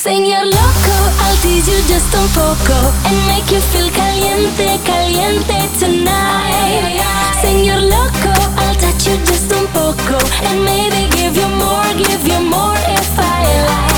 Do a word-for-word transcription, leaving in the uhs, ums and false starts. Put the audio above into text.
Señor loco, I'll tease you just un poco and make you feel caliente, caliente tonight. Señor loco, I'll touch you just un poco and maybe give you more, give you more if I like.